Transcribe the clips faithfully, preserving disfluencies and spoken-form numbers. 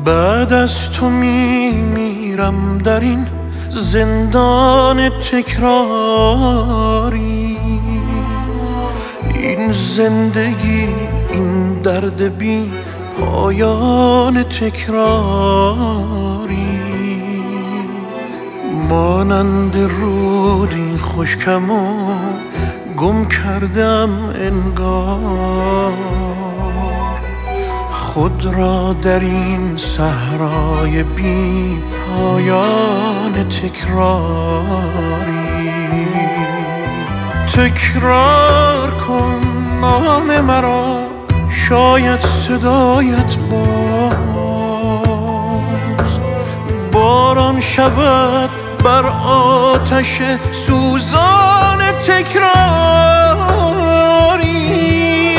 بعد از تو می میرم در این زندان تکراری. این زندگی، این درد بی پایان تکراری، مانند رودی خشکم و گم کردم انگار خود را در این صحرای بی پایان تکراری. تکرار کن نام مرا، شاید صدایت باز باران شود بر آتش سوزان تکراری.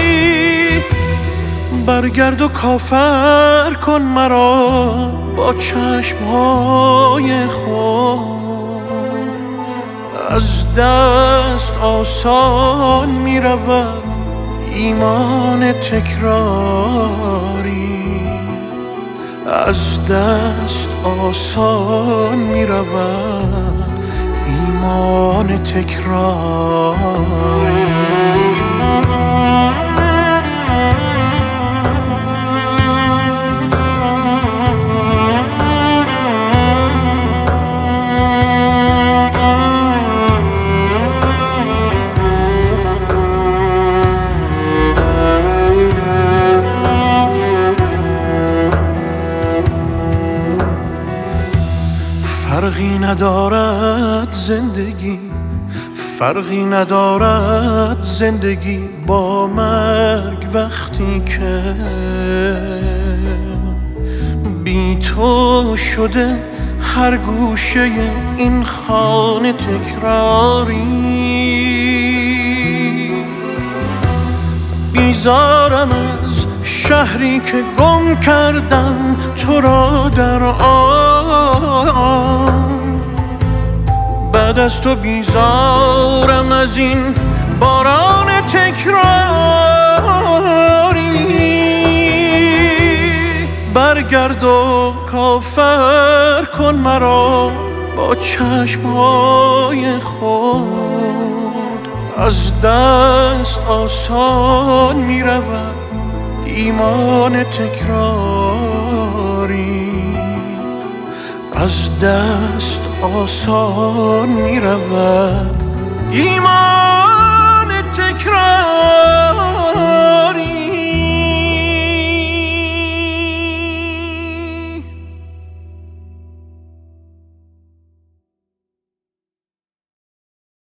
برگرد و کافر کن مرا با چشمهای خود، از دست آسان می رود ایمان تکراری. از دست آسان می رود ایمان تکراری. فرقی ندارد زندگی، فرقی ندارد زندگی با مرگ وقتی که بی تو شده هر گوشه این خانه تکراری. بیزارم از شهری که گم کردم تو را در آن، بعد از تو بیزارم از این باران تکراری. برگرد و کافر کن مرا با چشمهای خود، از دست آسان می رود ایمان تکراری. از دست آسان می رود ایمان تکراری.